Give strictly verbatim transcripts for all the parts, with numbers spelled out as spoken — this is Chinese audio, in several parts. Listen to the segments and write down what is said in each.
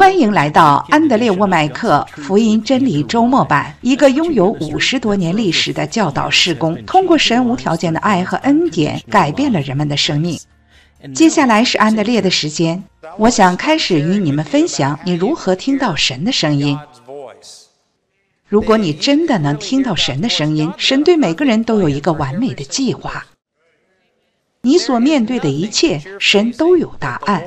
欢迎来到安德烈沃麦克福音真理周末版，一个拥有五十多年历史的教导事工，通过神无条件的爱和恩典，改变了人们的生命。接下来是安德烈的时间，我想开始与你们分享你如何听到神的声音。如果你真的能听到神的声音，神对每个人都有一个完美的计划。你所面对的一切，神都有答案。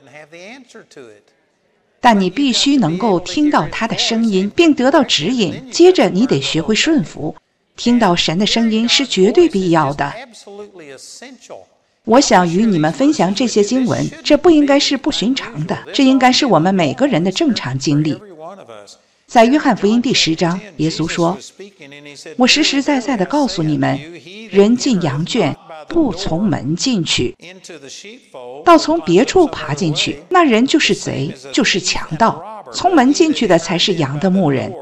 但你必须能够听到他的声音，并得到指引，接着你得学会顺服。听到神的声音是绝对必要的。我想与你们分享这些经文，这不应该是不寻常的，这应该是我们每个人的正常经历。在约翰福音第十章，耶稣说：我实实在在地告诉你们，人进羊圈不从门进去，倒从别处爬进去，那人就是贼，就是强盗。从门进去的才是羊的牧人。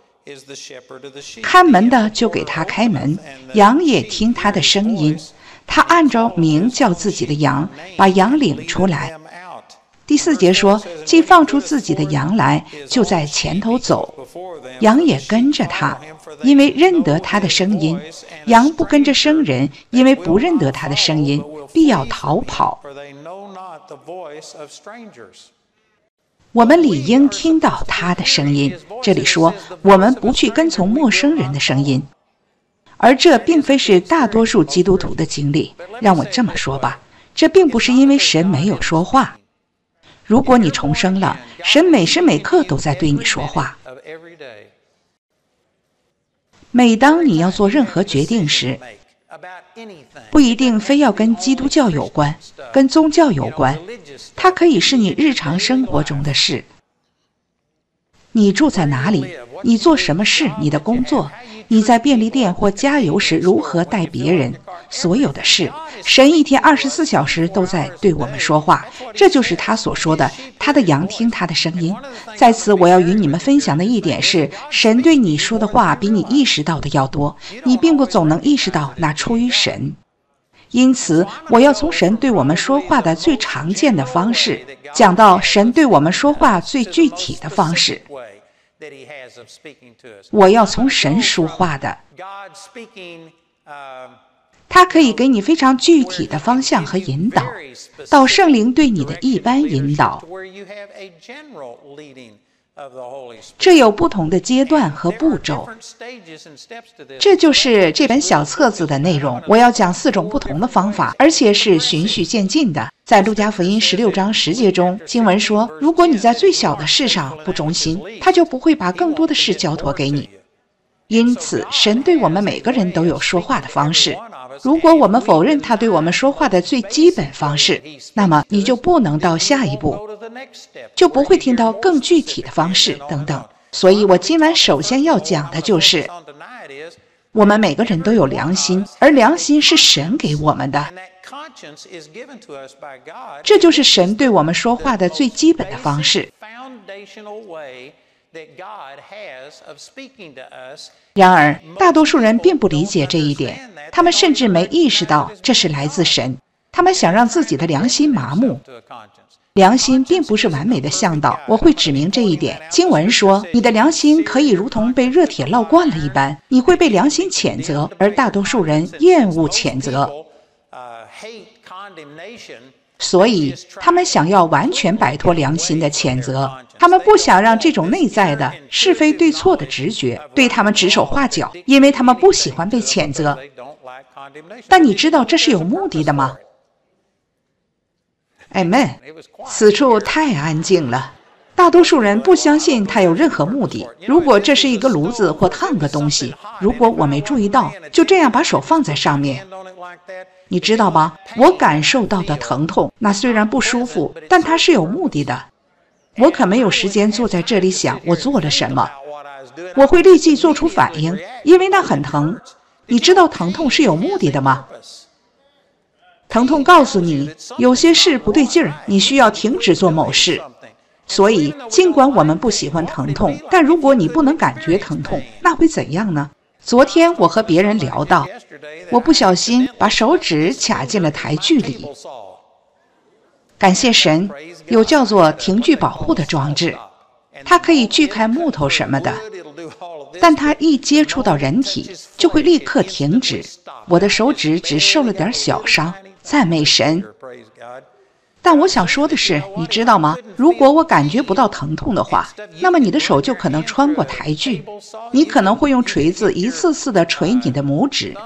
看门的就给他开门，羊也听他的声音，他按照名叫自己的羊，把羊领出来。第四节说，既放出自己的羊来，就在前头走，羊也跟着他，因为认得他的声音。羊不跟着生人，因为不认得他的声音，必要逃跑。我们理应听到他的声音。这里说，我们不去跟从陌生人的声音，而这并非是大多数基督徒的经历。让我这么说吧，这并不是因为神没有说话。如果你重生了，神每时每刻都在对你说话。每当你要做任何决定时，不一定非要跟基督教有关，跟宗教有关，它可以是你日常生活中的事。你住在哪里？你做什么事？你的工作？你在便利店或加油时如何待别人？所有的事，神一天二十四小时都在对我们说话。这就是他所说的，他的羊听他的声音。在此我要与你们分享的一点是，神对你说的话比你意识到的要多，你并不总能意识到那出于神。因此我要从神对我们说话的最常见的方式，讲到神对我们说话最具体的方式。我要从神说话的，他可以给你非常具体的方向和引导，到圣灵对你的一般引导。这有不同的阶段和步骤。这就是这本小册子的内容。我要讲四种不同的方法，而且是循序渐进的。在路加福音十六章十节中，经文说，如果你在最小的事上不忠心，他就不会把更多的事交托给你。因此神对我们每个人都有说话的方式。如果我们否认他对我们说话的最基本方式，那么你就不能到下一步，就不会听到更具体的方式等等。所以我今晚首先要讲的就是，我们每个人都有良心，而良心是神给我们的。这就是神对我们说话的最基本的方式。然而大多数人并不理解这一点，他们甚至没意识到这是来自神。他们想让自己的良心麻木。良心并不是完美的向导，我会指明这一点。经文说，你的良心可以如同被热铁烙惯了一般，你会被良心谴责，而大多数人厌恶谴责。所以他们想要完全摆脱良心的谴责，他们不想让这种内在的是非对错的直觉对他们指手画脚，因为他们不喜欢被谴责。但你知道这是有目的的吗？ Amen。 此处太安静了，大多数人不相信它有任何目的。如果这是一个炉子或烫个东西，如果我没注意到，就这样把手放在上面，你知道吗？我感受到的疼痛，那虽然不舒服，但它是有目的的。我可没有时间坐在这里想我做了什么，我会立即做出反应，因为那很疼。你知道疼痛是有目的的吗？疼痛告诉你有些事不对劲儿，你需要停止做某事。所以尽管我们不喜欢疼痛，但如果你不能感觉疼痛，那会怎样呢？昨天我和别人聊到，我不小心把手指卡进了台锯里， 感谢神，有叫做停锯保护的装置，它可以锯开木头什么的，但它一接触到人体就会立刻停止。我的手指只受了点小伤，赞美神。但我想说的是，你知道吗？如果我感觉不到疼痛的话，那么你的手就可能穿过台锯，你可能会用锤子一次次地锤你的拇指。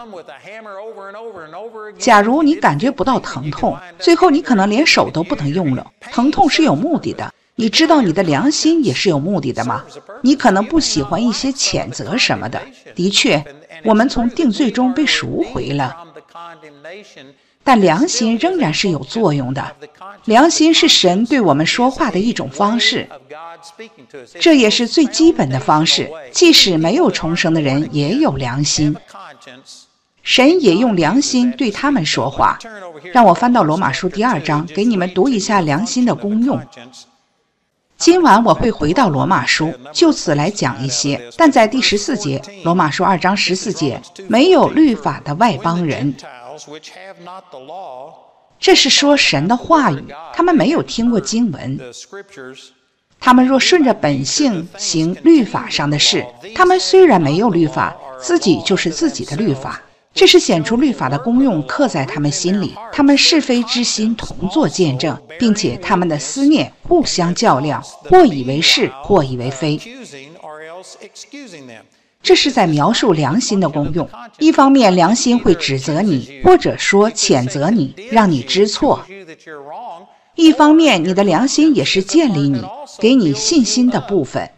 假如你感觉不到疼痛，最后你可能连手都不能用了。疼痛是有目的的，你知道你的良心也是有目的的吗？你可能不喜欢一些谴责什么的，的确，我们从定罪中被赎回了，但良心仍然是有作用的。良心是神对我们说话的一种方式，这也是最基本的方式。即使没有重生的人也有良心，神也用良心对他们说话。让我翻到罗马书第二章，给你们读一下良心的功用。今晚我会回到罗马书，就此来讲一些，但在第十四节，罗马书二章十四节，没有律法的外邦人，这是说神的话语，他们没有听过经文。他们若顺着本性行律法上的事，他们虽然没有律法，自己就是自己的律法。这是显出律法的功用刻在他们心里，他们是非之心同作见证，并且他们的思念互相较量，或以为是，或以为非。这是在描述良心的功用。一方面，良心会指责你，或者说谴责你，让你知错；一方面，你的良心也是建立你，给你信心的部分。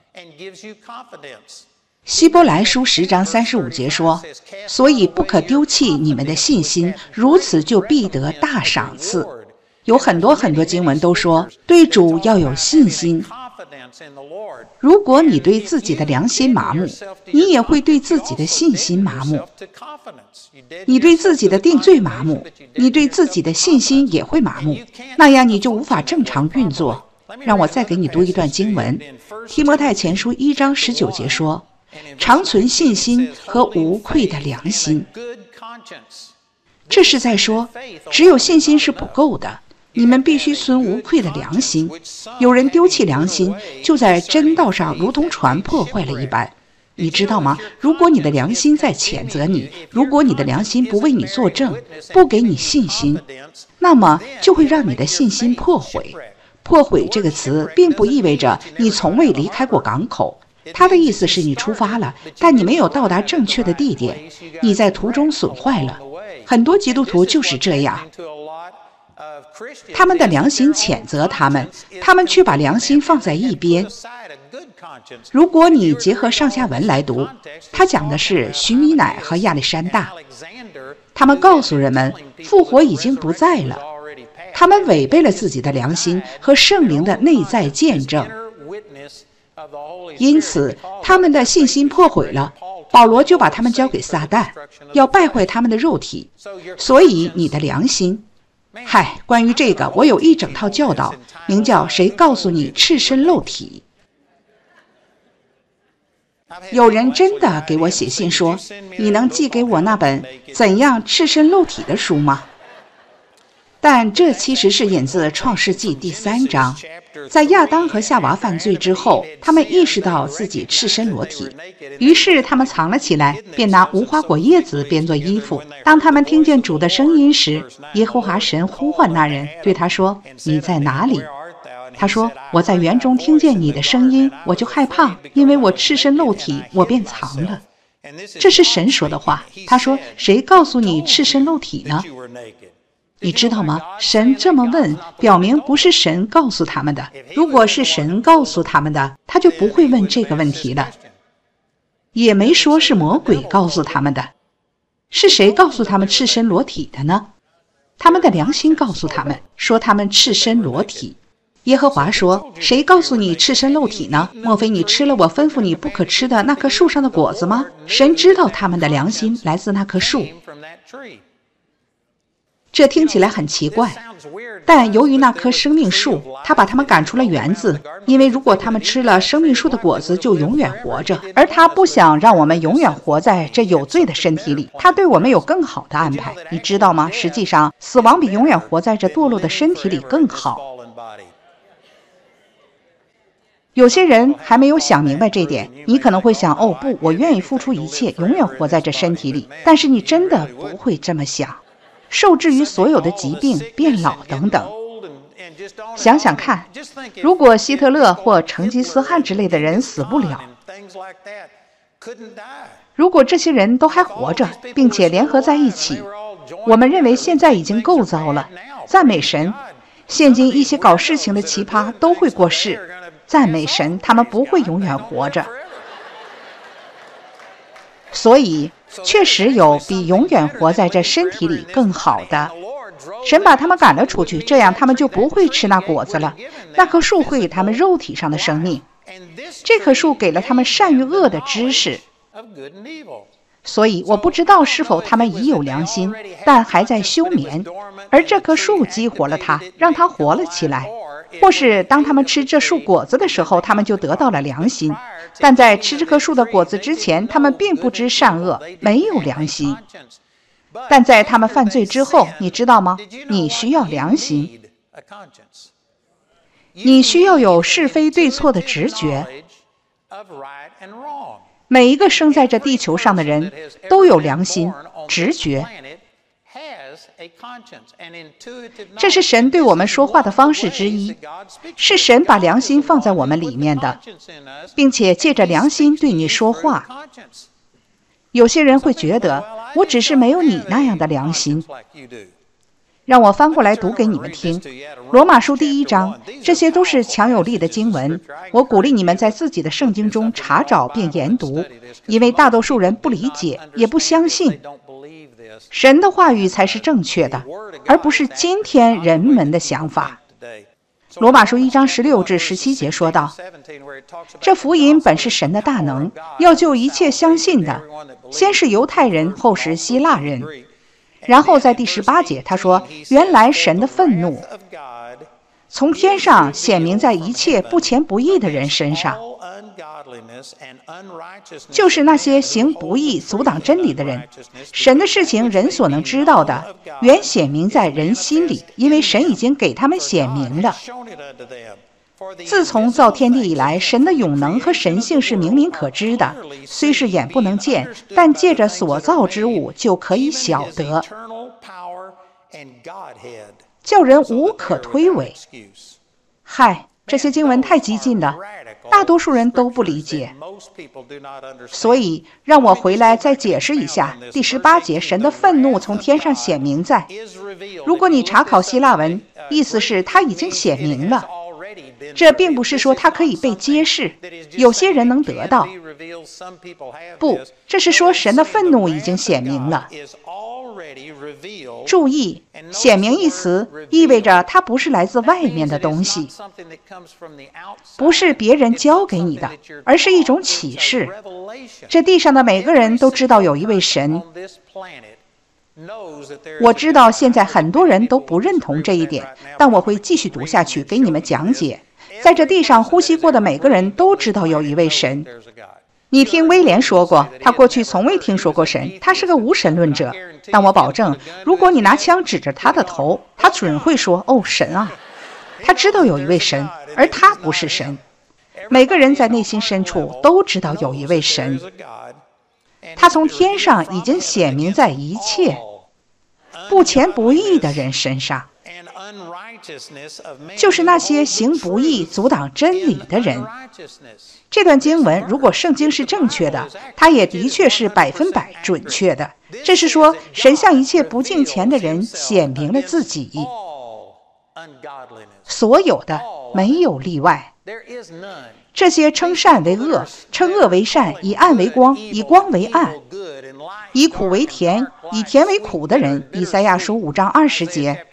希伯来书十章三十五节说，所以不可丢弃你们的信心，如此就必得大赏赐。有很多很多经文都说，对主要有信心。如果你对自己的良心麻木，你也会对自己的信心麻木。你对自己的定罪麻木，你对自己的信心也会麻木，那样你就无法正常运作。让我再给你读一段经文，提摩太前书一章十九节说，常存信心和无愧的良心。这是在说，只有信心是不够的，你们必须存无愧的良心。有人丢弃良心，就在真道上如同船破坏了一般。你知道吗？如果你的良心在谴责你，如果你的良心不为你作证，不给你信心，那么就会让你的信心破毁。破毁这个词并不意味着你从未离开过港口，它的意思是你出发了，但你没有到达正确的地点，你在途中损坏了。很多基督徒就是这样，他们的良心谴责他们，他们却把良心放在一边。如果你结合上下文来读，他讲的是徐米乃和亚历山大，他们告诉人们复活已经不在了，他们违背了自己的良心和圣灵的内在见证，因此他们的信心破毁了。保罗就把他们交给撒旦，要败坏他们的肉体。所以你的良心，嗨，关于这个我有一整套教导，名叫谁告诉你赤身露体。有人真的给我写信说，你能寄给我那本怎样赤身露体的书吗？但这其实是引自创世纪第三章，在亚当和夏娃犯罪之后，他们意识到自己赤身裸体，于是他们藏了起来，便拿无花果叶子编做衣服。当他们听见主的声音时，耶和华神呼唤那人，对他说，你在哪里？他说，我在园中听见你的声音，我就害怕，因为我赤身露体，我便藏了。这是神说的话。他说，谁告诉你赤身露体呢？你知道吗？神这么问，表明不是神告诉他们的。如果是神告诉他们的，他就不会问这个问题了。也没说是魔鬼告诉他们的。是谁告诉他们赤身裸体的呢？他们的良心告诉他们，说他们赤身裸体。耶和华说，谁告诉你赤身露体呢？莫非你吃了我吩咐你不可吃的那棵树上的果子吗？神知道他们的良心来自那棵树。 这听起来很奇怪，但由于那棵生命树，他把他们赶出了园子，因为如果他们吃了生命树的果子，就永远活着。而他不想让我们永远活在这有罪的身体里，他对我们有更好的安排，你知道吗？实际上，死亡比永远活在这堕落的身体里更好。有些人还没有想明白这点，你可能会想，哦不，我愿意付出一切，永远活在这身体里。但是你真的不会这么想。受制于所有的疾病、变老等等。想想看，如果希特勒或成吉思汗之类的人死不了，如果这些人都还活着，并且联合在一起，我们认为现在已经够糟了。赞美神，现今一些搞事情的奇葩都会过世。赞美神，他们不会永远活着。所以确实有比永远活在这身体里更好的。神把他们赶了出去，这样他们就不会吃那果子了。那棵树会给他们肉体上的生命，这棵树给了他们善与恶的知识。所以我不知道是否他们已有良心，但还在休眠，而这棵树激活了它，让它活了起来。或是当他们吃这树果子的时候，他们就得到了良心，但在吃这棵树的果子之前，他们并不知善恶，没有良心。但在他们犯罪之后，你知道吗？你需要良心，你需要有是非对错的直觉。每一个生在这地球上的人都有良心、直觉。这是神对我们说话的方式之一，是神把良心放在我们里面的，并且借着良心对你说话。有些人会觉得，我只是没有你那样的良心。让我翻过来读给你们听，罗马书第一章，这些都是强有力的经文。我鼓励你们在自己的圣经中查找并研读，因为大多数人不理解，也不相信。神的话语才是正确的，而不是今天人们的想法。罗马书一章十六至十七节说道，这福音本是神的大能，要救一切相信的，先是犹太人，后是希腊人。然后在第十八节他说，原来神的愤怒从天上显明在一切不虔不义的人身上，就是那些行不义阻挡真理的人。神的事情人所能知道的，原显明在人心里，因为神已经给他们显明了。自从造天地以来，神的永能和神性是明明可知的，虽是眼不能见，但借着所造之物就可以晓得，叫人无可推诿。嗨，这些经文太激进了，大多数人都不理解。所以让我回来再解释一下第十八节，神的愤怒从天上显明在。如果你查考希腊文，意思是他已经显明了，这并不是说它可以被揭示，有些人能得到。不，这是说神的愤怒已经显明了。注意，显明一词意味着它不是来自外面的东西，不是别人教给你的，而是一种启示。这地上的每个人都知道有一位神。我知道现在很多人都不认同这一点，但我会继续读下去给你们讲解。在这地上呼吸过的每个人都知道有一位神。你听威廉说过，他过去从未听说过神，他是个无神论者。但我保证，如果你拿枪指着他的头，他准会说，哦，神啊。他知道有一位神，而他不是神。每个人在内心深处都知道有一位神，他从天上已经显明在一切不虔不义的人身上，就是那些行不义阻挡真理的人。这段经文如果圣经是正确的，它也的确是百分百准确的。这是说，神向一切不敬虔的人显明了自己，所有的，没有例外。这些称善为恶，称恶为善，以暗为光，以光为暗，以苦为甜，以甜为苦的人，以赛亚书五章二十节。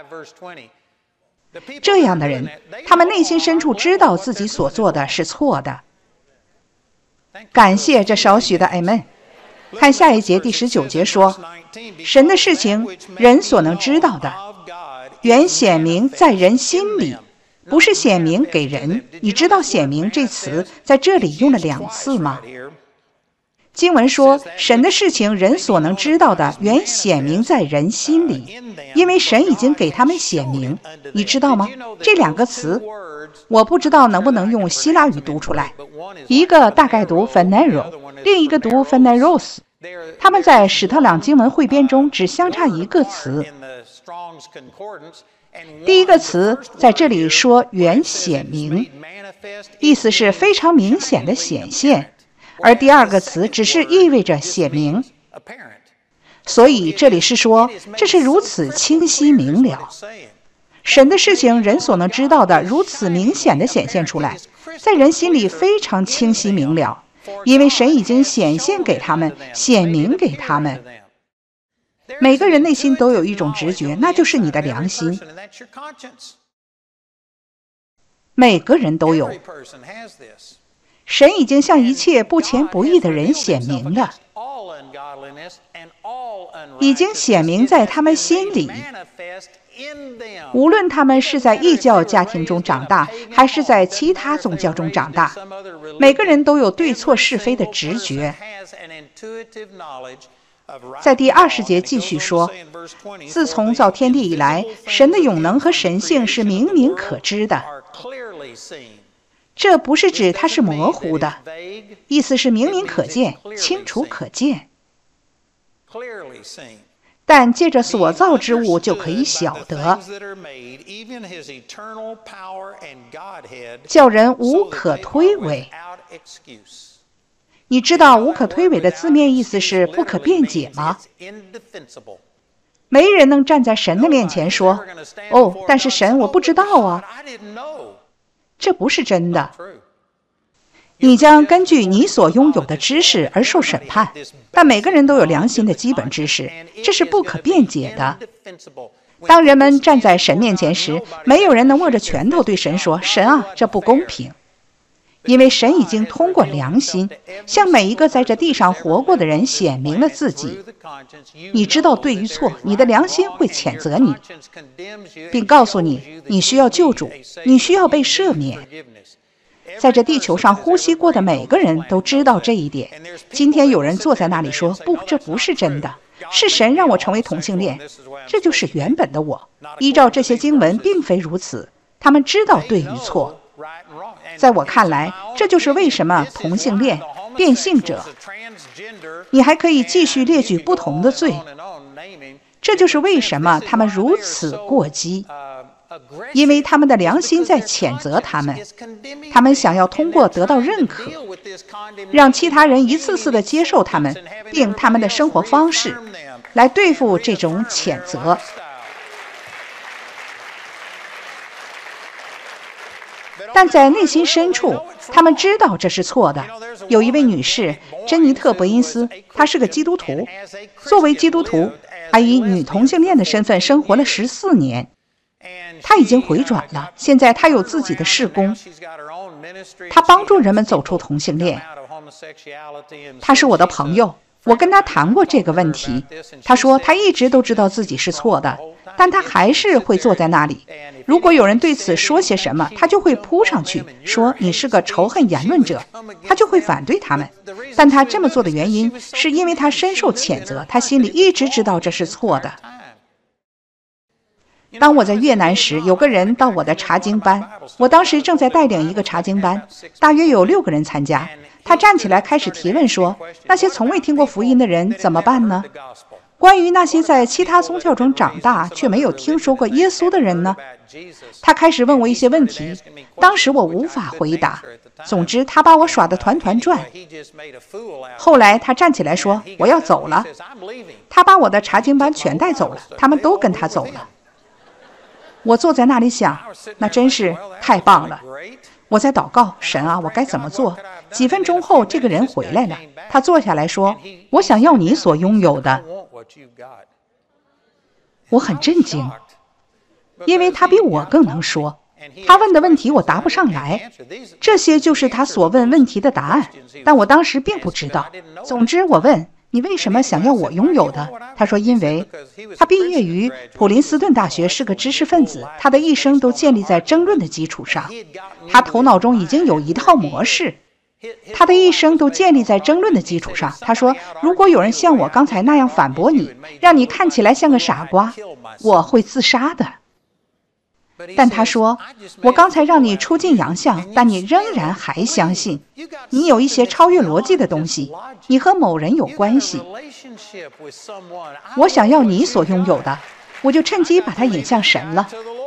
这样的人，他们内心深处知道自己所做的是错的。感谢这少许的 Amen。 看下一节第十九节说，神的事情，人所能知道的，原显明在人心里，不是显明给人。你知道显明这词在这里用了两次吗？经文说，神的事情，人所能知道的，原显明在人心里，因为神已经给他们显明。你知道吗？这两个词，我不知道能不能用希腊语读出来，一个大概读 phaneiro， 另一个读 phaneros。他们在史特朗经文汇编中只相差一个词。第一个词在这里说原显明，意思是非常明显的显现，而第二个词只是意味着显明。所以这里是说，这是如此清晰明了，神的事情，人所能知道的，如此明显地显现出来，在人心里非常清晰明了，因为神已经显现给他们，显明给他们。每个人内心都有一种直觉，那就是你的良心。每个人都有。神已经向一切不虔不义的人显明了，已经显明在他们心里。无论他们是在异教家庭中长大，还是在其他宗教中长大，每个人都有对错是非的直觉。在第二十节继续说，自从造天地以来，神的永能和神性是明明可知的。这不是指它是模糊的，意思是明明可见，清楚可见。但借着所造之物就可以晓得，叫人无可推诿。你知道无可推诿的字面意思是不可辩解吗？没人能站在神的面前说，哦，但是神，我不知道啊。这不是真的。你将根据你所拥有的知识而受审判，但每个人都有良心的基本知识，这是不可辩解的。当人们站在神面前时，没有人能握着拳头对神说，神啊，这不公平。因为神已经通过良心向每一个在这地上活过的人显明了自己。你知道对与错，你的良心会谴责你，并告诉你你需要救主，你需要被赦免。在这地球上呼吸过的每个人都知道这一点。今天有人坐在那里说，不，这不是真的，是神让我成为同性恋，这就是原本的我。依照这些经文并非如此，他们知道对与错。在我看来，这就是为什么同性恋、变性者，你还可以继续列举不同的罪，这就是为什么他们如此过激，因为他们的良心在谴责他们，他们想要通过得到认可，让其他人一次次地接受他们，并他们的生活方式，来对付这种谴责。但在内心深处，他们知道这是错的。有一位女士，珍妮特·伯因斯，她是个基督徒。作为基督徒，她以女同性恋的身份生活了十四年。她已经回转了，现在她有自己的事工，她帮助人们走出同性恋。她是我的朋友，我跟她谈过这个问题。她说她一直都知道自己是错的，但她还是会坐在那里。如果有人对此说些什么，他就会扑上去说你是个仇恨言论者，他就会反对他们。但他这么做的原因是因为他深受谴责，他心里一直知道这是错的。当我在越南时，有个人到我的查经班，我当时正在带领一个查经班，大约有六个人参加。他站起来开始提问说，那些从未听过福音的人怎么办呢？关于那些在其他宗教中长大却没有听说过耶稣的人呢？他开始问我一些问题，当时我无法回答。总之，他把我耍得团团转。后来他站起来说，我要走了。他把我的查经班全带走了，他们都跟他走了。我坐在那里想，那真是太棒了。我在祷告，神啊，我该怎么做？几分钟后，这个人回来了，他坐下来说，我想要你所拥有的。我很震惊，因为他比我更能说。他问的问题我答不上来，这些就是他所问问题的答案，但我当时并不知道。总之我问， 你为什么想要我拥有的？他说，因为他毕业于普林斯顿大学，是个知识分子，他的一生都建立在争论的基础上，他头脑中已经有一套模式，他的一生都建立在争论的基础上。他说，如果有人像我刚才那样反驳你，让你看起来像个傻瓜，我会自杀的。但他说，我刚才让你出尽洋相，但你仍然还相信，你有一些超越逻辑的东西，你和某人有关系，我想要你所拥有的，我就趁机把它引向神了。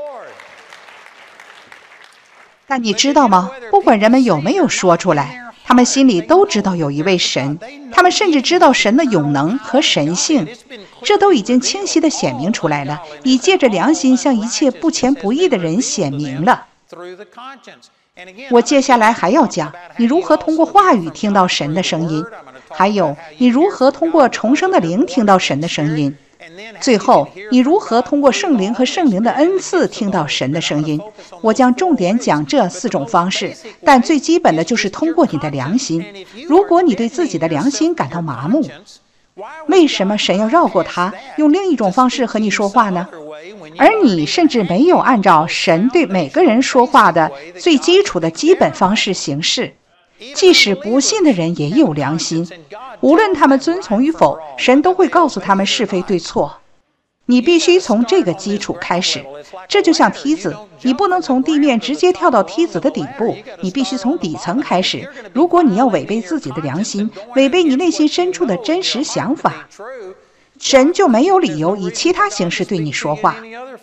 但你知道吗？不管人们有没有说出来，他们心里都知道有一位神，他们甚至知道神的永能和神性，这都已经清晰地显明出来了，已借着良心向一切不前不义的人显明了。我接下来还要讲你如何通过话语听到神的声音，还有你如何通过重生的灵听到神的声音，最后你如何通过圣灵和圣灵的恩赐听到神的声音。我将重点讲这四种方式，但最基本的就是通过你的良心。如果你对自己的良心感到麻木，为什么神要绕过它，用另一种方式和你说话呢？而你甚至没有按照神对每个人说话的最基础的基本方式行事。即使不信的人也有良心，无论他们遵从与否，神都会告诉他们是非对错。你必须从这个基础开始，这就像梯子，你不能从地面直接跳到梯子的底部，你必须从底层开始。如果你要违背自己的良心，违背你内心深处的真实想法，神就没有理由以其他形式对你说话。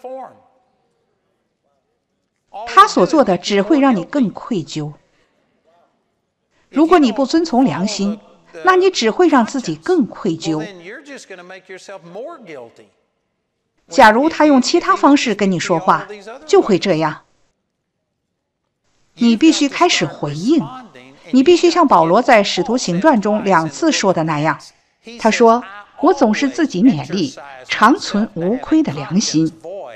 他所做的只会让你更愧疚。如果你不遵从良心，那你只会让自己更愧疚。假如他用其他方式跟你说话，就会这样。你必须开始回应，你必须像保罗在《使徒行传》中两次说的那样，他说，我总是自己勉励，常存无亏的良心。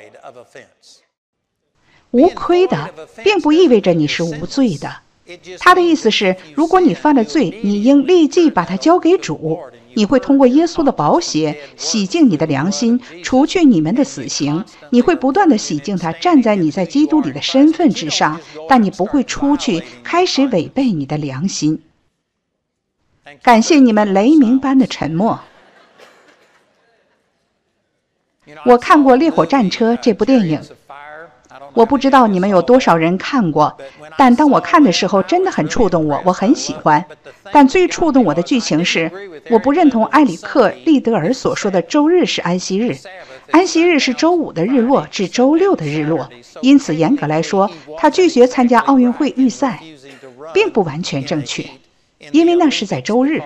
无亏的并不意味着你是无罪的，他的意思是，如果你犯了罪，你应立即把它交给主，你会通过耶稣的宝血洗净你的良心，除去你们的死刑，你会不断地洗净它，站在你在基督里的身份之上，但你不会出去开始违背你的良心。感谢你们雷鸣般的沉默。我看过《烈火战车》这部电影，我不知道你们有多少人看过，但当我看的时候真的很触动我，我很喜欢。但最触动我的剧情是，我不认同埃里克·利德尔所说的周日是安息日，安息日是周五的日落至周六的日落，因此严格来说，他拒绝参加奥运会预赛，并不完全正确，因为那是在周日。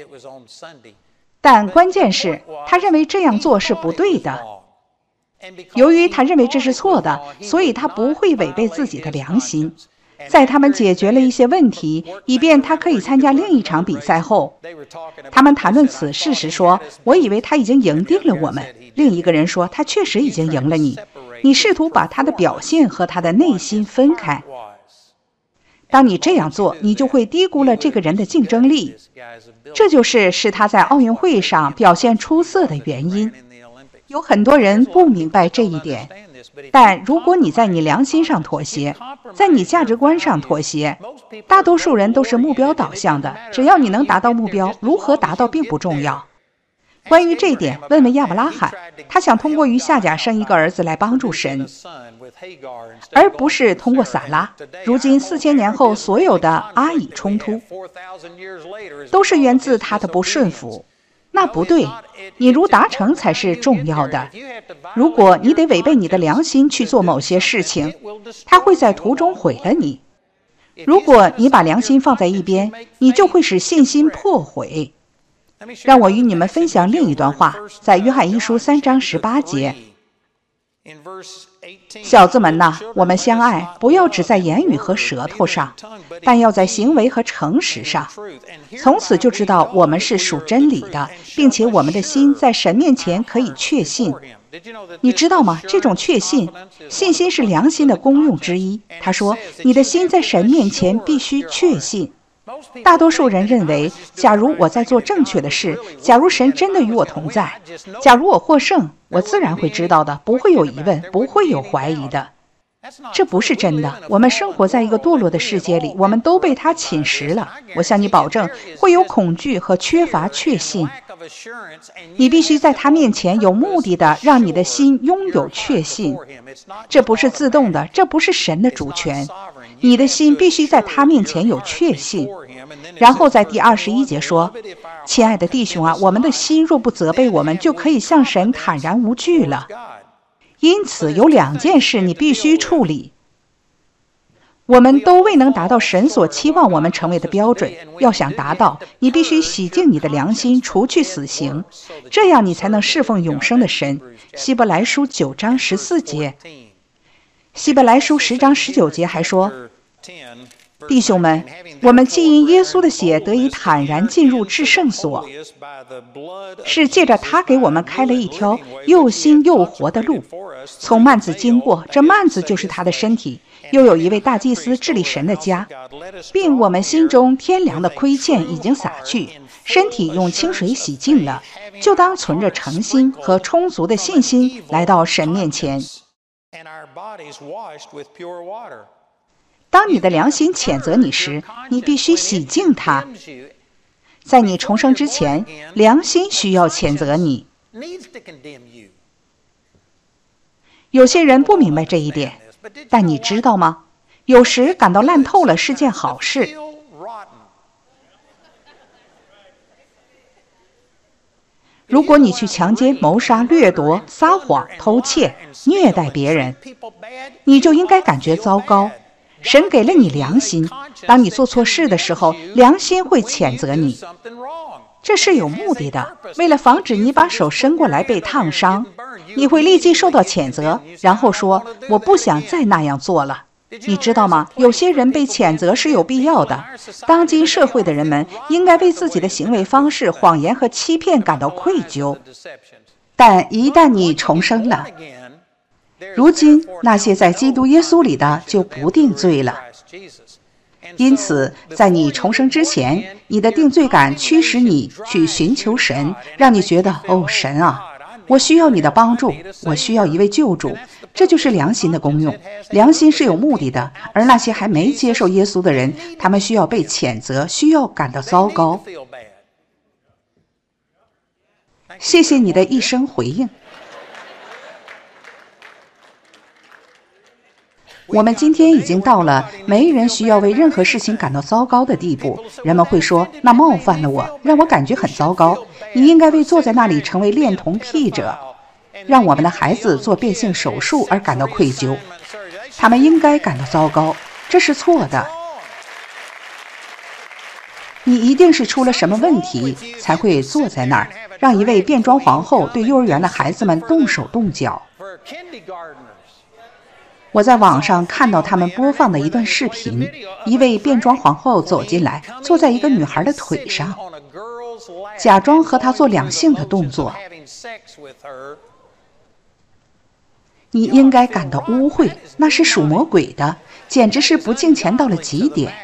但关键是，他认为这样做是不对的。由于他认为这是错的，所以他不会违背自己的良心。在他们解决了一些问题，以便他可以参加另一场比赛后，他们谈论此事时说，我以为他已经赢定了我们。另一个人说，他确实已经赢了你。你试图把他的表现和他的内心分开。当你这样做，你就会低估了这个人的竞争力。这就是使他在奥运会上表现出色的原因。有很多人不明白这一点，但如果你在你良心上妥协，在你价值观上妥协，大多数人都是目标导向的，只要你能达到目标，如何达到并不重要。关于这一点，问问亚伯拉罕，他想通过与夏甲生一个儿子来帮助神，而不是通过撒拉。如今四千年后，所有的阿以冲突都是源自他的不顺服。那不对，你如达成才是重要的。如果你得违背你的良心去做某些事情，它会在途中毁了你。如果你把良心放在一边，你就会使信心破毁。让我与你们分享另一段话，在约翰一书三章十八节，小子们呐，我们相爱，不要只在言语和舌头上，但要在行为和诚实上。从此就知道我们是属真理的，并且我们的心在神面前可以确信。你知道吗？这种确信，信心是良心的功用之一。他说，你的心在神面前必须确信。 大多数人认为，假如我在做正确的事，假如神真的与我同在，假如我获胜，我自然会知道的，不会有疑问，不会有怀疑的。这不是真的。我们生活在一个堕落的世界里，我们都被它侵蚀了。我向你保证，会有恐惧和缺乏确信。你必须在他面前有目的的让你的心拥有确信。这不是自动的，这不是神的主权。你的心必须在他面前有确信。然后在第二十一节说，亲爱的弟兄啊，我们的心若不责备我们，就可以向神坦然无惧了。因此有两件事你必须处理。我们都未能达到神所期望我们成为的标准，要想达到，你必须洗净你的良心，除去死刑，这样你才能侍奉永生的神。希伯来书九章十四节，希伯来书十章十九节还说，弟兄们，我们既因耶稣的血得以坦然进入至圣所，是借着他给我们开了一条又新又活的路，从幔子经过，这幔子就是他的身体，又有一位大祭司治理神的家，并我们心中天良的亏欠已经洒去，身体用清水洗净了，就当存着诚心和充足的信心来到神面前。当你的良心谴责你时，你必须洗净它。在你重生之前，良心需要谴责你。有些人不明白这一点，但你知道吗？有时感到烂透了是件好事。如果你去强奸、谋杀、掠夺、撒谎、偷窃、虐待别人，你就应该感觉糟糕。神给了你良心，当你做错事的时候，良心会谴责你。这是有目的的，为了防止你把手伸过来被烫伤，你会立即受到谴责，然后说我不想再那样做了。你知道吗？有些人被谴责是有必要的。当今社会的人们应该为自己的行为方式、谎言和欺骗感到愧疚。但一旦你重生了，如今那些在基督耶稣里的就不定罪了。因此在你重生之前，你的定罪感驱使你去寻求神，让你觉得哦，神啊，我需要你的帮助，我需要一位救主。这就是良心的功用。良心是有目的的，而那些还没接受耶稣的人，他们需要被谴责，需要感到糟糕。谢谢你的一声回应。我们今天已经到了没人需要为任何事情感到糟糕的地步。人们会说，那冒犯了我，让我感觉很糟糕。你应该为坐在那里成为恋童癖者，让我们的孩子做变性手术而感到愧疚。他们应该感到糟糕，这是错的。你一定是出了什么问题才会坐在那儿，让一位变装皇后对幼儿园的孩子们动手动脚。我在网上看到他们播放的一段视频，一位变装皇后走进来，坐在一个女孩的腿上，假装和她做两性的动作。你应该感到污秽，那是属魔鬼的，简直是不敬虔到了极点。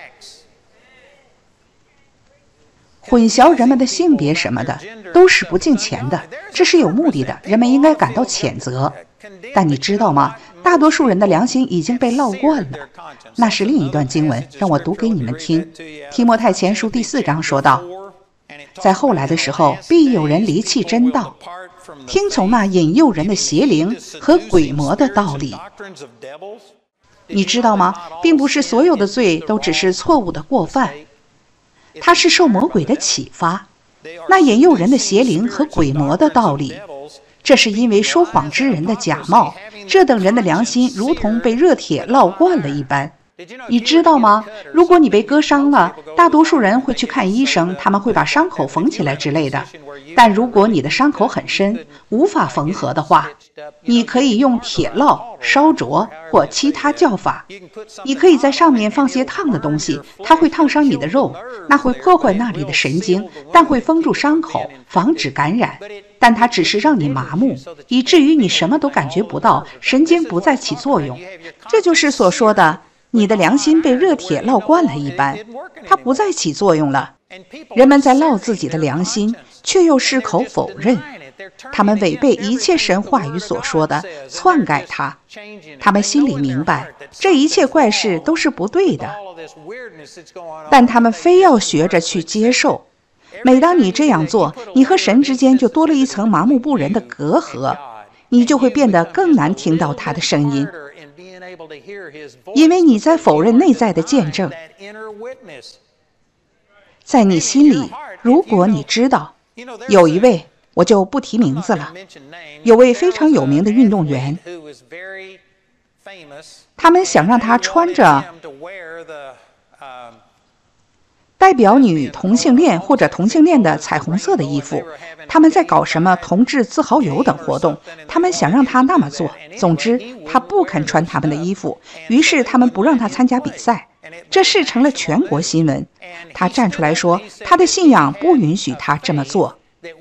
混淆人们的性别什么的，都是不敬虔的，这是有目的的，人们应该感到谴责。但你知道吗？大多数人的良心已经被烙惯了。那是另一段经文，让我读给你们听。提摩太前书第四章说道，在后来的时候，必有人离弃真道，听从那引诱人的邪灵和鬼魔的道理。你知道吗？并不是所有的罪都只是错误的过犯，它是受魔鬼的启发。那引诱人的邪灵和鬼魔的道理，这是因为说谎之人的假冒，这等人的良心如同被热铁烙惯了一般。你知道吗？如果你被割伤了，大多数人会去看医生，他们会把伤口缝起来之类的。但如果你的伤口很深，无法缝合的话，你可以用铁烙、烧灼或其他叫法。你可以在上面放些烫的东西，它会烫伤你的肉，那会破坏那里的神经，但会封住伤口，防止感染。但它只是让你麻木，以至于你什么都感觉不到，神经不再起作用。这就是所说的你的良心被热铁烙惯了一般，它不再起作用了。人们在烙自己的良心，却又矢口否认。他们违背一切神话语所说的，篡改它。他们心里明白，这一切怪事都是不对的，但他们非要学着去接受。每当你这样做，你和神之间就多了一层麻木不仁的隔阂，你就会变得更难听到他的声音，因为你在否认内在的见证。在你心里，如果你知道，有一位，我就不提名字了，有位非常有名的运动员，他们想让他穿着代表女同性恋或者同性恋的彩虹色的衣服，他们在搞什么同志自豪游等活动，他们想让他那么做。总之，他不肯穿他们的衣服，于是他们不让他参加比赛。这事成了全国新闻。他站出来说，他的信仰不允许他这么做。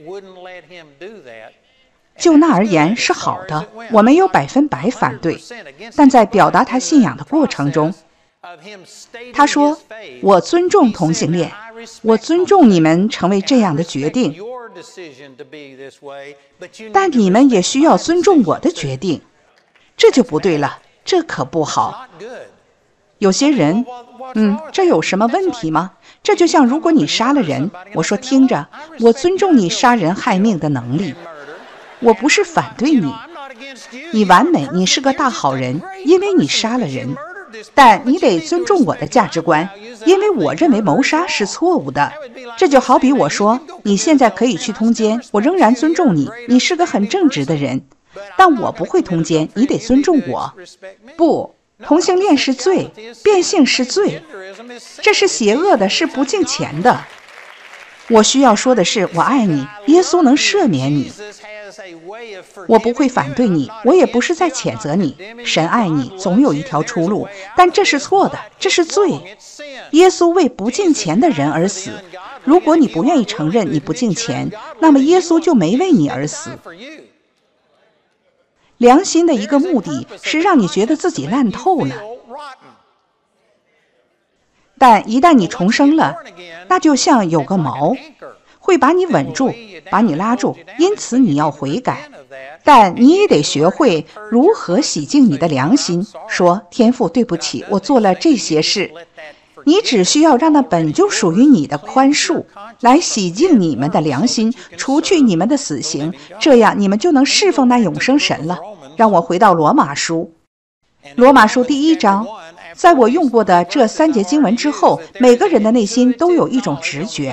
就那而言是好的，我没有百分百反对，但在表达他信仰的过程中，他说，我尊重同性恋，我尊重你们成为这样的决定，但你们也需要尊重我的决定。这就不对了，这可不好。有些人，嗯，这有什么问题吗？这就像如果你杀了人，我说听着，我尊重你杀人害命的能力，我不是反对你，你完美，你是个大好人，因为你杀了人。但你得尊重我的价值观，因为我认为谋杀是错误的。这就好比我说，你现在可以去通奸，我仍然尊重你，你是个很正直的人，但我不会通奸，你得尊重我。不，同性恋是罪，变性是罪，这是邪恶的，是不敬虔的。我需要说的是，我爱你，耶稣能赦免你。我不会反对你，我也不是在谴责你。神爱你，总有一条出路，但这是错的，这是罪。耶稣为不敬虔的人而死。如果你不愿意承认你不敬虔，那么耶稣就没为你而死。良心的一个目的是让你觉得自己烂透了，但一旦你重生了，那就像有个锚，会把你稳住，把你拉住，因此你要悔改。但你也得学会如何洗净你的良心，说天父对不起，我做了这些事。你只需要让那本就属于你的宽恕来洗净你们的良心，除去你们的死刑，这样你们就能侍奉那永生神了。让我回到罗马书，罗马书第一章，在我用过的这三节经文之后，每个人的内心都有一种直觉，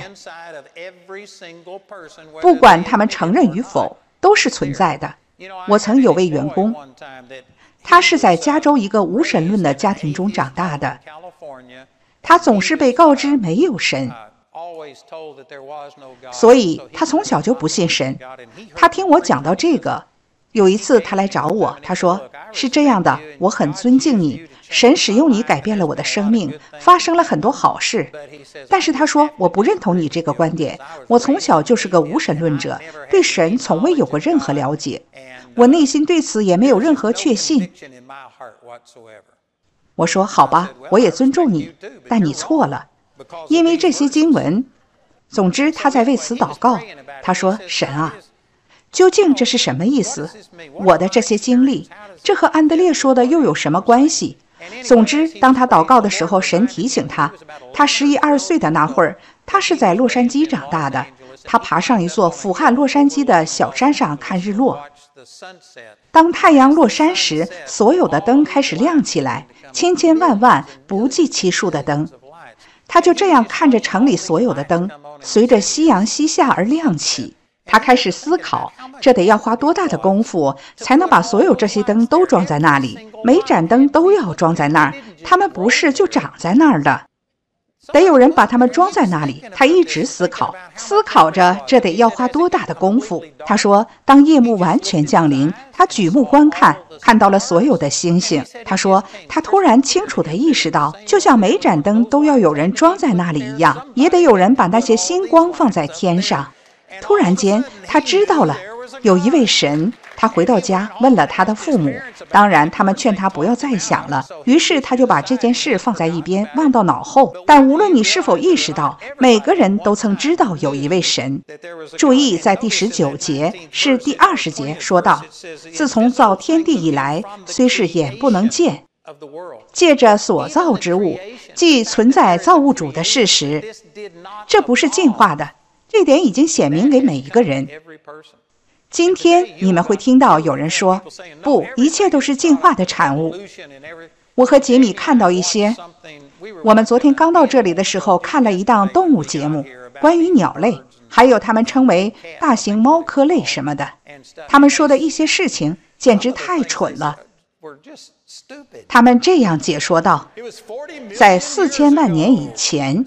不管他们承认与否，都是存在的。我曾有位员工，他是在加州一个无神论的家庭中长大的，他总是被告知没有神，所以他从小就不信神。他听我讲到这个，有一次他来找我，他说，是这样的，我很尊敬你，神使用你改变了我的生命，发生了很多好事。但是他说，我不认同你这个观点，我从小就是个无神论者，对神从未有过任何了解，我内心对此也没有任何确信。我说，好吧，我也尊重你，但你错了，因为这些经文。总之他在为此祷告，他说，神啊，究竟这是什么意思？我的这些经历，这和安德烈说的又有什么关系？总之，当他祷告的时候，神提醒他，他十一二岁的那会儿，他是在洛杉矶长大的，他爬上一座俯瞰洛杉矶的小山上看日落。当太阳落山时，所有的灯开始亮起来，千千万万不计其数的灯。他就这样看着城里所有的灯，随着夕阳西下而亮起。他开始思考，这得要花多大的功夫才能把所有这些灯都装在那里，每盏灯都要装在那儿，它们不是就长在那儿的，得有人把它们装在那里。他一直思考，思考着这得要花多大的功夫。他说，当夜幕完全降临，他举目观看，看到了所有的星星。他说，他突然清楚地意识到，就像每盏灯都要有人装在那里一样，也得有人把那些星光放在天上。突然间，他知道了，有一位神， 他回到家问了他的父母，当然他们劝他不要再想了，于是他就把这件事放在一边，忘到脑后。但无论你是否意识到，每个人都曾知道有一位神。注意，在第十九节是第二十节说道，自从造天地以来，虽是眼不能见，借着所造之物，即存在造物主的事实。这不是进化的，这点已经显明给每一个人。今天你们会听到有人说，不，一切都是进化的产物。我和杰米看到一些，我们昨天刚到这里的时候看了一档动物节目，关于鸟类，还有他们称为大型猫科类什么的，他们说的一些事情简直太蠢了。他们这样解说道，在四千万年以前，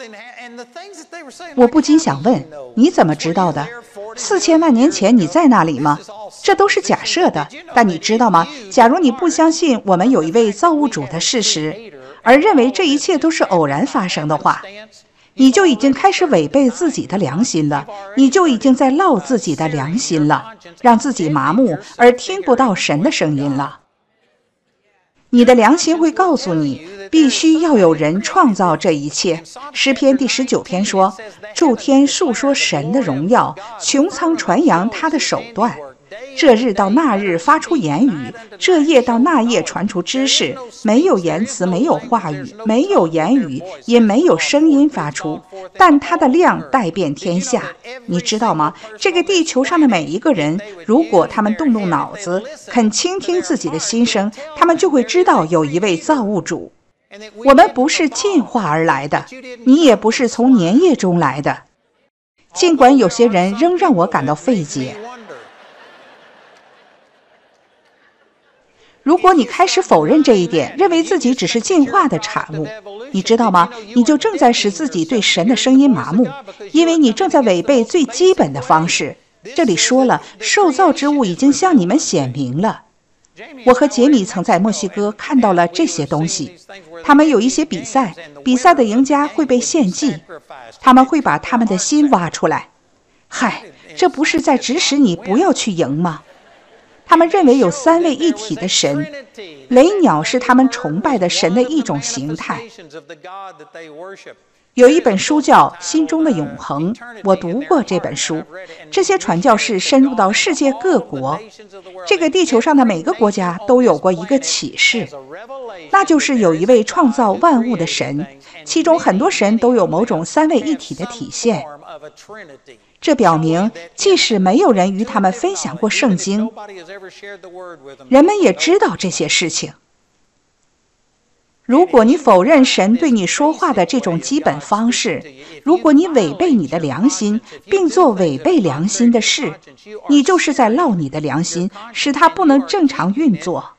我不禁想问，你怎么知道的？四千万年前你在那里吗？这都是假设的，但你知道吗？假如你不相信我们有一位造物主的事实，而认为这一切都是偶然发生的话，你就已经开始违背自己的良心了，你就已经在烙自己的良心了，让自己麻木而听不到神的声音了。你的良心会告诉你，必须要有人创造这一切。诗篇第十九篇说，诸天述说神的荣耀，穹苍传扬他的手段。这日到那日发出言语，这夜到那夜传出知识。没有言辞，没有话语，没有言语，也没有声音发出，但它的量带遍天下。你知道吗？这个地球上的每一个人，如果他们动动脑子，肯倾听自己的心声，他们就会知道有一位造物主。我们不是进化而来的，你也不是从粘液中来的。尽管有些人仍让我感到费解。如果你开始否认这一点，认为自己只是进化的产物，你知道吗？你就正在使自己对神的声音麻木，因为你正在违背最基本的方式。这里说了，受造之物已经向你们显明了。我和杰米曾在墨西哥看到了这些东西，他们有一些比赛，比赛的赢家会被献祭，他们会把他们的心挖出来。嗨，这不是在指使你不要去赢吗？他们认为有三位一体的神，雷鸟是他们崇拜的神的一种形态。有一本书叫《心中的永恒》，我读过这本书。这些传教士深入到世界各国，这个地球上的每个国家都有过一个启示，那就是有一位创造万物的神，其中很多神都有某种三位一体的体现。这表明，即使没有人与他们分享过圣经，人们也知道这些事情。如果你否认神对你说话的这种基本方式，如果你违背你的良心，并做违背良心的事，你就是在烙你的良心，使它不能正常运作。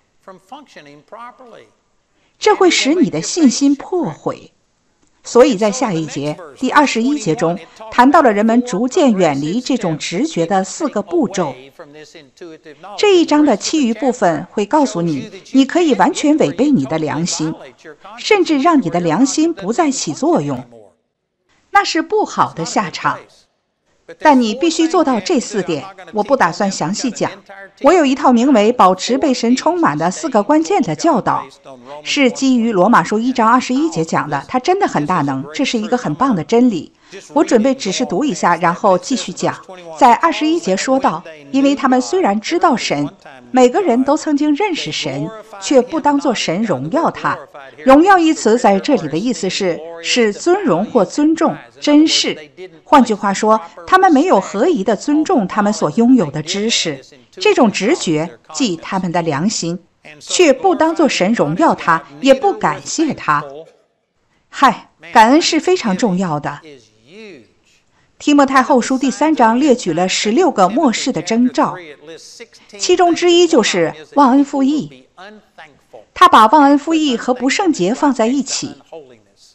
这会使你的信心破毁。所以在下一节第二十一节中谈到了人们逐渐远离这种直觉的四个步骤。这一章的其余部分会告诉你，你可以完全违背你的良心，甚至让你的良心不再起作用，那是不好的下场。但你必须做到这四点，我不打算详细讲。我有一套名为保持被神充满的四个关键的教导，是基于罗马书一章二十一节讲的，它真的很大能，这是一个很棒的真理。我准备只是读一下，然后继续讲。在二十一节说到，因为他们虽然知道神，每个人都曾经认识神，却不当作神荣耀他。荣耀一词在这里的意思是是尊荣或尊重、珍视。换句话说，他们没有合宜地尊重他们所拥有的知识，这种直觉即他们的良心，却不当作神荣耀他，也不感谢他。嗨，感恩是非常重要的。提摩太后书第三章列举了十六个末世的征兆，其中之一就是忘恩负义。他把忘恩负义和不圣洁放在一起。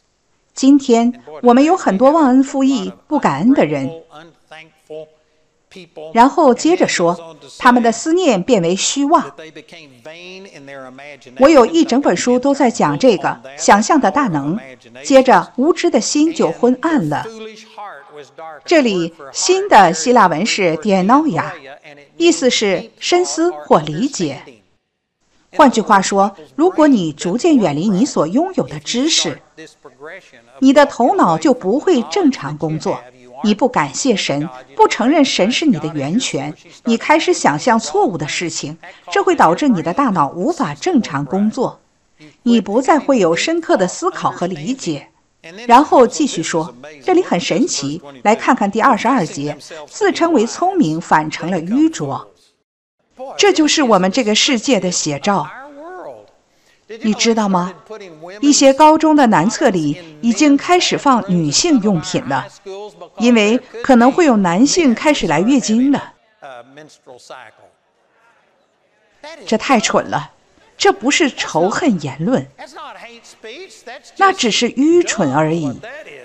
今天我们有很多忘恩负义、不感恩的人， 然后接着说，他们的思念变为虚妄。我有一整本书都在讲这个想象的大能，接着无知的心就昏暗了。这里心的希腊文是 dianoia， 意思是深思或理解。换句话说，如果你逐渐远离你所拥有的知识，你的头脑就不会正常工作。你不感谢神，不承认神是你的源泉，你开始想象错误的事情，这会导致你的大脑无法正常工作，你不再会有深刻的思考和理解。然后继续说，这里很神奇，来看看第二十二节，自称为聪明反成了愚拙。这就是我们这个世界的写照。你知道吗？一些高中的男厕里已经开始放女性用品了，因为可能会有男性开始来月经了。这太蠢了，这不是仇恨言论，那只是愚蠢而已。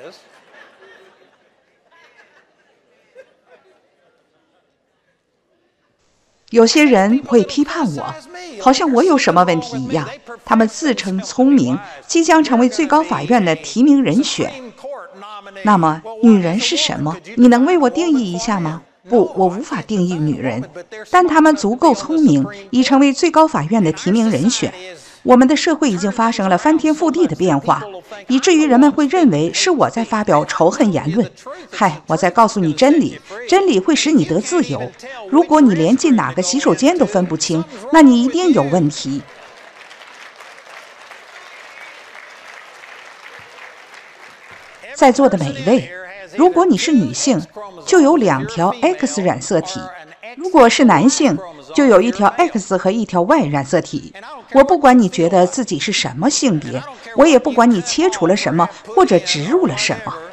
有些人会批判我，好像我有什么问题一样。他们自称聪明，即将成为最高法院的提名人选。那么，女人是什么？你能为我定义一下吗？不，我无法定义女人，但她们足够聪明，已成为最高法院的提名人选。我们的社会已经发生了翻天覆地的变化，以至于人们会认为是我在发表仇恨言论。嗨，我在告诉你真理，真理会使你得自由。如果你连进哪个洗手间都分不清，那你一定有问题。在座的每一位，如果你是女性，就有两条 X 染色体；如果是男性，就有一条 X 和一条 Y 染色体。我不管你觉得自己是什么性别，我也不管你切除了什么或者植入了什么。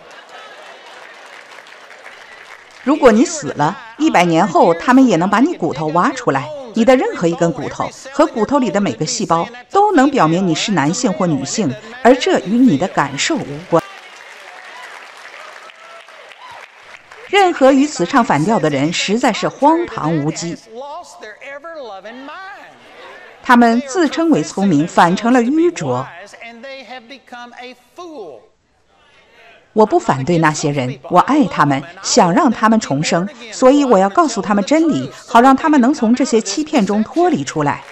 如果你死了，一百年后他们也能把你骨头挖出来，你的任何一根骨头和骨头里的每个细胞都能表明你是男性或女性，而这与你的感受无关。任何与此唱反调的人实在是荒唐无稽。他们自称为聪明，反成了愚拙。我不反对那些人，我爱他们，想让他们重生，所以我要告诉他们真理，好让他们能从这些欺骗中脱离出来。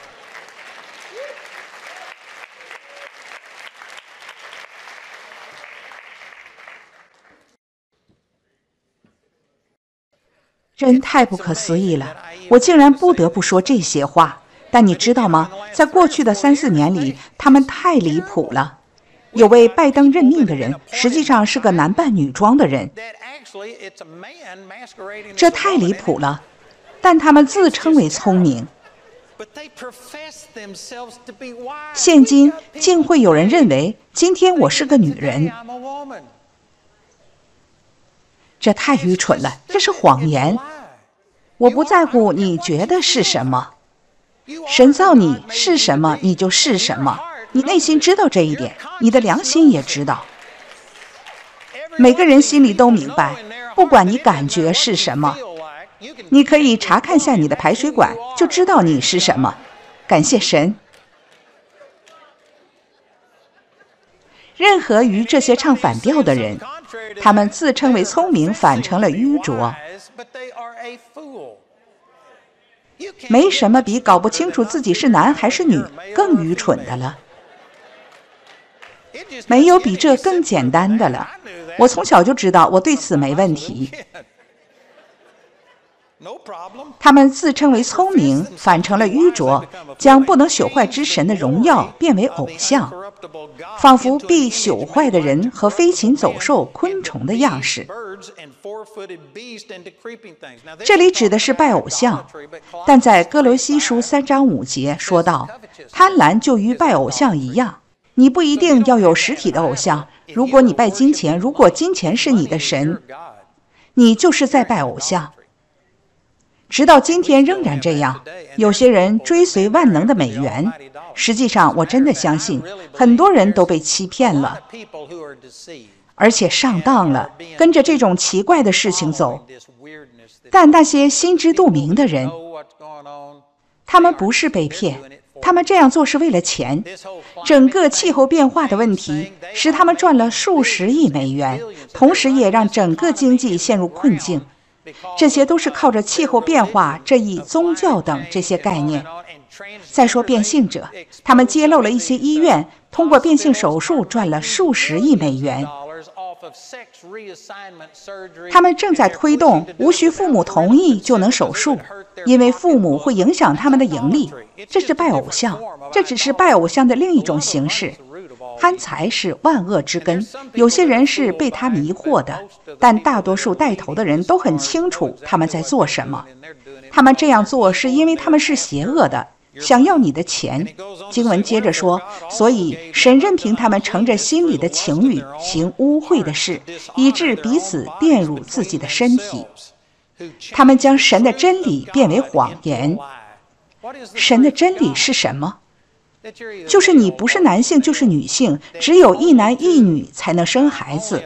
真太不可思议了，我竟然不得不说这些话。但你知道吗？在过去的三四年里，他们太离谱了。有位拜登任命的人，实际上是个男扮女装的人，这太离谱了。但他们自称为聪明。现今竟会有人认为，今天我是个女人。这太愚蠢了，这是谎言。我不在乎你觉得是什么，神造你是什么，你就是什么。你内心知道这一点，你的良心也知道。每个人心里都明白，不管你感觉是什么，你可以查看下你的排水管，就知道你是什么。感谢神。任何与这些唱反调的人，他们自称为聪明，反成了愚拙。没什么比搞不清楚自己是男还是女更愚蠢的了。没有比这更简单的了。我从小就知道我对此没问题。他们自称为聪明，反成了愚拙，将不能朽坏之神的荣耀变为偶像，仿佛必朽坏的人和飞禽走兽、昆虫的样式。这里指的是拜偶像，但在哥罗西书三章五节说到，贪婪就与拜偶像一样。你不一定要有实体的偶像，如果你拜金钱，如果金钱是你的神，你就是在拜偶像。直到今天仍然这样，有些人追随万能的美元，实际上我真的相信很多人都被欺骗了，而且上当了，跟着这种奇怪的事情走。 但那些心知肚明的人，他们不是被骗，他们这样做是为了钱。整个气候变化的问题使他们赚了数十亿美元，同时也让整个经济陷入困境。这些都是靠着气候变化、这一宗教等这些概念。再说变性者，他们揭露了一些医院通过变性手术赚了数十亿美元。他们正在推动无需父母同意就能手术，因为父母会影响他们的盈利。这是拜偶像，这只是拜偶像的另一种形式。贪财是万恶之根，有些人是被他迷惑的，但大多数带头的人都很清楚他们在做什么。他们这样做是因为他们是邪恶的，想要你的钱。经文接着说，所以神任凭他们乘着心里的情欲行污秽的事，以致彼此玷辱自己的身体。他们将神的真理变为谎言。神的真理是什么？就是你不是男性就是女性，只有一男一女才能生孩子。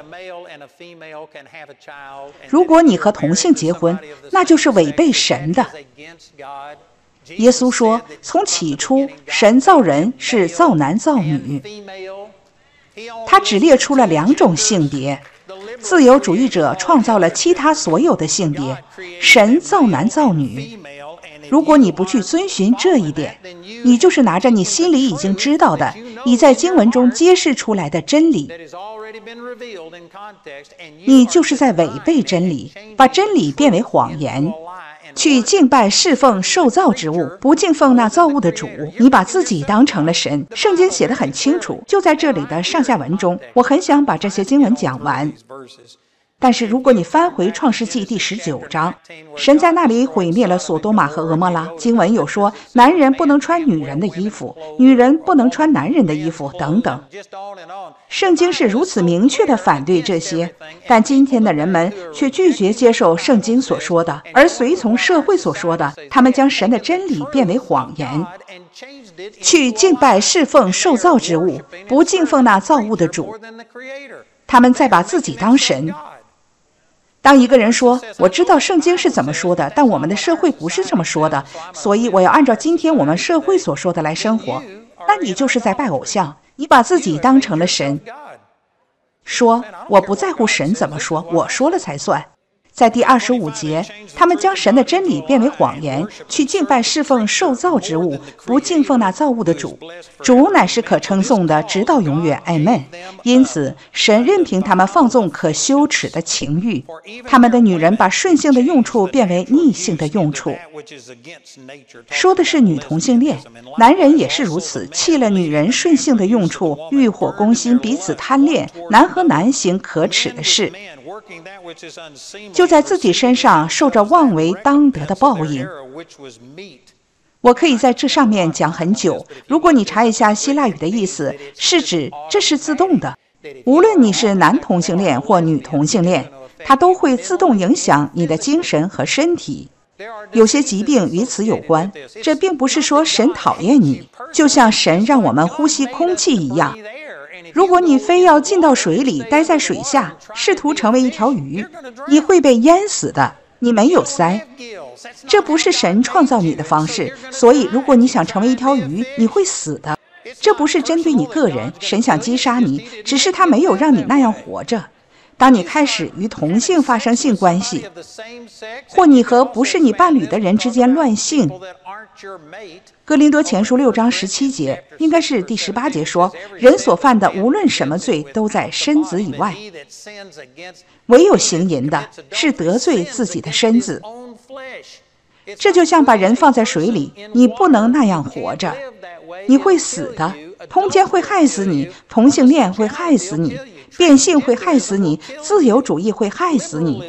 如果你和同性结婚，那就是违背神的。耶稣说，从起初神造人是造男造女，他只列出了两种性别。自由主义者创造了其他所有的性别，神造男造女。如果你不去遵循这一点，你就是拿着你心里已经知道的，已在经文中揭示出来的真理，你就是在违背真理，把真理变为谎言。去敬拜侍奉受造之物，不敬奉那造物的主，你把自己当成了神。圣经写得很清楚，就在这里的上下文中，我很想把这些经文讲完。但是如果你翻回创世纪第十九章，神在那里毁灭了索多玛和蛾摩拉。经文有说，男人不能穿女人的衣服，女人不能穿男人的衣服等等。圣经是如此明确地反对这些，但今天的人们却拒绝接受圣经所说的，而随从社会所说的。他们将神的真理变为谎言，去敬拜侍奉受造之物，不敬奉那造物的主。他们再把自己当神。当一个人说，我知道圣经是怎么说的，但我们的社会不是这么说的，所以我要按照今天我们社会所说的来生活，那你就是在拜偶像，你把自己当成了神。说，我不在乎神怎么说，我说了才算。在第二十五节，他们将神的真理变为谎言，去敬拜侍奉受造之物，不敬奉那造物的主。主乃是可称颂的，直到永远。阿们。因此，神任凭他们放纵可羞耻的情欲，他们的女人把顺性的用处变为逆性的用处。说的是女同性恋，男人也是如此，弃了女人顺性的用处，欲火攻心，彼此贪恋，男和男行可耻的事，就在自己身上受着妄为当得的报应。我可以在这上面讲很久，如果你查一下希腊语的意思，是指这是自动的，无论你是男同性恋或女同性恋，它都会自动影响你的精神和身体。有些疾病与此有关，这并不是说神讨厌你，就像神让我们呼吸空气一样。如果你非要进到水里，待在水下，试图成为一条鱼，你会被淹死的。你没有鳃，这不是神创造你的方式，所以如果你想成为一条鱼，你会死的。这不是针对你个人，神想击杀你，只是他没有让你那样活着。当你开始与同性发生性关系，或你和不是你伴侣的人之间乱性，哥林多前书六章十七节，应该是第十八节说，人所犯的无论什么罪都在身子以外，唯有行淫的是得罪自己的身子。这就像把人放在水里，你不能那样活着，你会死的。通奸会害死你，同性恋会害死你，变性会害死你，自由主义会害死你。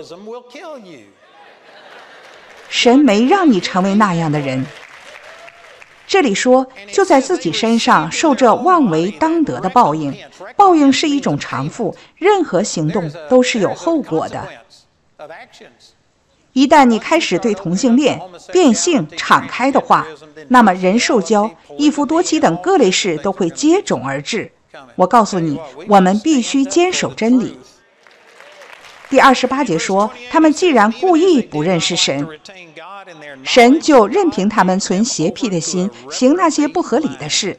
神没让你成为那样的人。这里说，就在自己身上受这妄为当得的报应。报应是一种偿付，任何行动都是有后果的。一旦你开始对同性恋、变性敞开的话，那么人兽交、一夫多妻等各类事都会接踵而至。我告诉你，我们必须坚守真理。 第二十八节说，他们既然故意不认识神，神就任凭他们存邪僻的心，行那些不合理的事。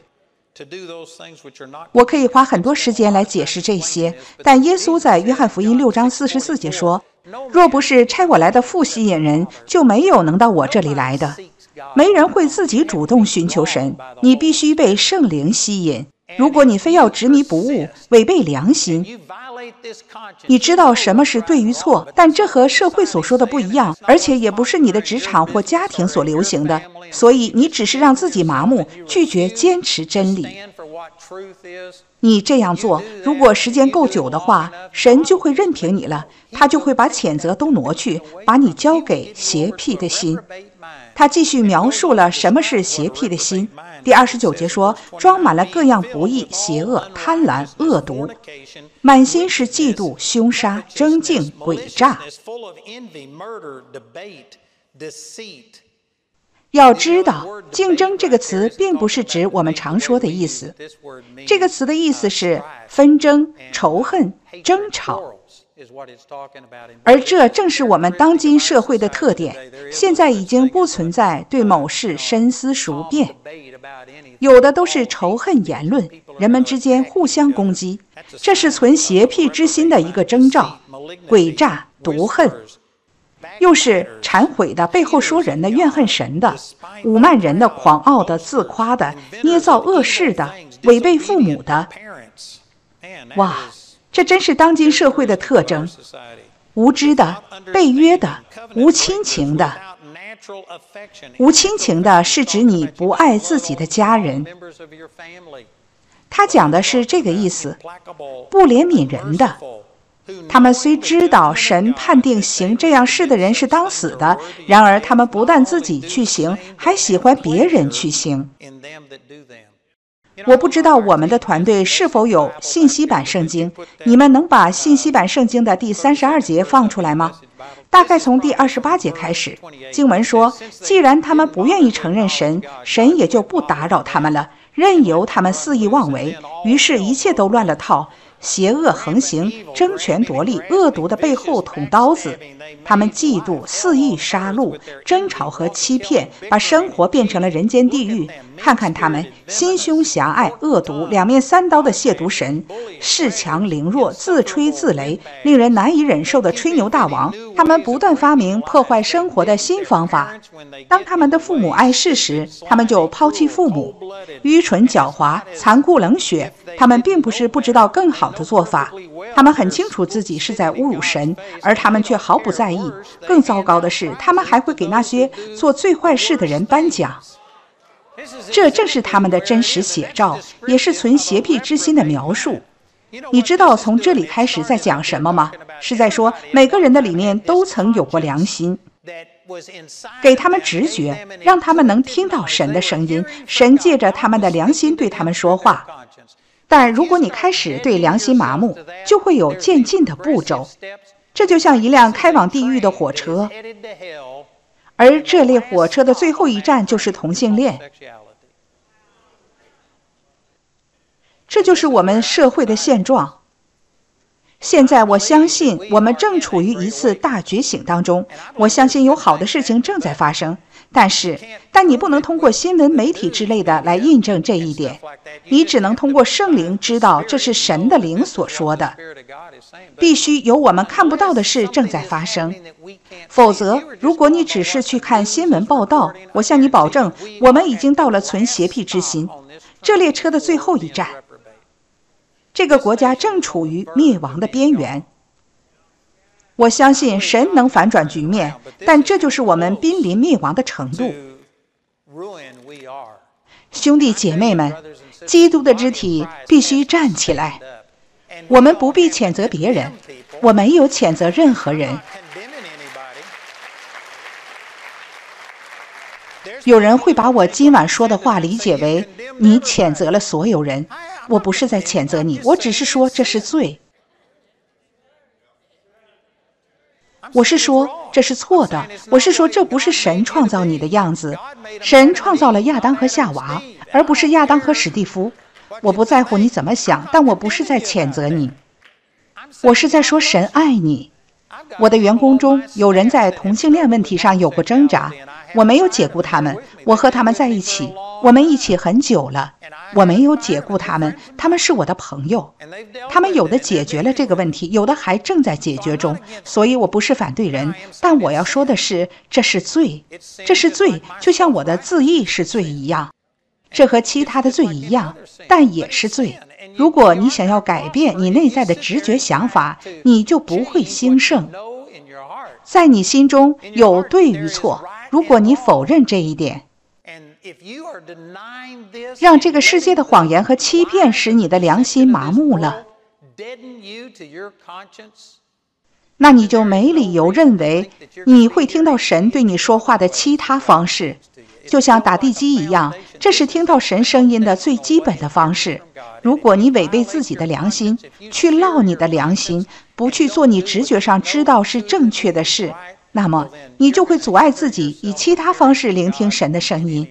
我可以花很多时间来解释这些，但耶稣在约翰福音六章四十四节说，若不是差我来的父吸引人，就没有能到我这里来的。没人会自己主动寻求神，你必须被圣灵吸引。如果你非要执迷不悟，违背良心，你知道什么是对与错，但这和社会所说的不一样，而且也不是你的职场或家庭所流行的，所以你只是让自己麻木，拒绝坚持真理。你这样做，如果时间够久的话，神就会任凭你了，他就会把谴责都挪去，把你交给邪僻的心。他继续描述了什么是邪僻的心。第二十九节说，装满了各样不义、邪恶、贪婪、恶毒，满心是嫉妒、凶杀、争竞、诡诈。要知道，竞争这个词并不是指我们常说的意思，这个词的意思是纷争、仇恨、争吵。而这正是我们当今社会的特点，现在已经不存在对某事深思熟辨，有的都是仇恨言论，人们之间互相攻击，这是存邪僻之心的一个征兆，诡诈、毒恨，又是忏悔的、背后说人的、怨恨神的、侮慢人的、狂傲的、自夸的、捏造恶事的、违背父母的。哇，这真是当今社会的特征，无知的、被约的、无亲情的。无亲情的是指你不爱自己的家人，他讲的是这个意思，不怜悯人的。他们虽知道神判定行这样事的人是当死的，然而他们不但自己去行，还喜欢别人去行。我不知道我们的团队是否有信息版圣经，你们能把信息版圣经的第三十二节放出来吗？大概从第二十八节开始，经文说，既然他们不愿意承认神，神也就不打扰他们了，任由他们肆意妄为，于是一切都乱了套，邪恶横行，争权夺利，恶毒的背后捅刀子。他们嫉妒、肆意杀戮、争吵和欺骗，把生活变成了人间地狱。看看他们，心胸狭隘、恶毒、两面三刀的亵渎神，恃强凌弱、自吹自擂，令人难以忍受的吹牛大王。他们不断发明破坏生活的新方法。当他们的父母碍事时，他们就抛弃父母。愚蠢狡猾、残酷冷血，他们并不是不知道更好的做法，他们很清楚自己是在侮辱神，而他们却毫不在意。更糟糕的是，他们还会给那些做最坏事的人颁奖。这正是他们的真实写照，也是存邪僻之心的描述。你知道从这里开始在讲什么吗？是在说每个人的里面都曾有过良心，给他们直觉，让他们能听到神的声音，神借着他们的良心对他们说话。但如果你开始对良心麻木，就会有渐进的步骤，这就像一辆开往地狱的火车，而这列火车的最后一站就是同性恋。这就是我们社会的现状。现在我相信我们正处于一次大觉醒当中，我相信有好的事情正在发生，但是但你不能通过新闻媒体之类的来印证这一点，你只能通过圣灵知道这是神的灵所说的，必须有我们看不到的事正在发生。否则如果你只是去看新闻报道，我向你保证，我们已经到了存邪僻之心这列车的最后一站。这个国家正处于灭亡的边缘。我相信神能反转局面，但这就是我们濒临灭亡的程度。兄弟姐妹们，基督的肢体必须站起来。我们不必谴责别人，我没有谴责任何人。有人会把我今晚说的话理解为你谴责了所有人。我不是在谴责你，我只是说这是罪。我是说这是错的，我是说这不是神创造你的样子。神创造了亚当和夏娃，而不是亚当和史蒂夫。我不在乎你怎么想，但我不是在谴责你，我是在说神爱你。 我的员工中有人在同性恋问题上有过挣扎，我没有解雇他们，我和他们在一起，我们一起很久了，我没有解雇他们，他们是我的朋友，他们有的解决了这个问题，有的还正在解决中，所以我不是反对人，但我要说的是，这是罪，这是罪，就像我的自缢是罪一样，这和其他的罪一样，但也是罪。如果你想要改变你内在的直觉想法，你就不会兴盛。在你心中有对与错，如果你否认这一点，让这个世界的谎言和欺骗使你的良心麻木了，那你就没理由认为你会听到神对你说话的其他方式。就像打地基一样，这是听到神声音的最基本的方式。如果你违背自己的良心，去烙你的良心，不去做你直觉上知道是正确的事，那么你就会阻碍自己以其他方式聆听神的声音。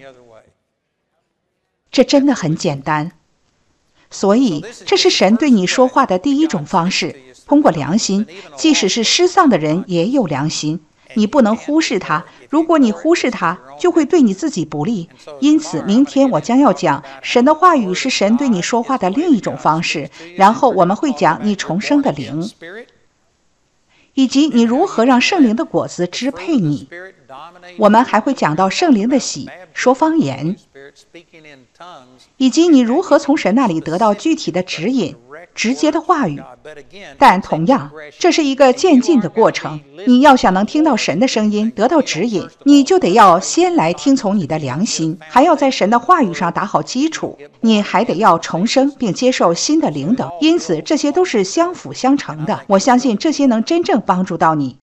这真的很简单。所以这是神对你说话的第一种方式，通过良心。即使是失丧的人也有良心，你不能忽视它，如果你忽视它，就会对你自己不利。因此明天我将要讲神的话语是神对你说话的另一种方式，然后我们会讲你重生的灵，以及你如何让圣灵的果子支配你。我们还会讲到圣灵的喜，说方言，以及你如何从神那里得到具体的指引，直接的话语。但同样，这是一个渐进的过程。你要想能听到神的声音，得到指引，你就得要先来听从你的良心，还要在神的话语上打好基础，你还得要重生并接受新的灵等。因此这些都是相辅相成的，我相信这些能真正帮助到你。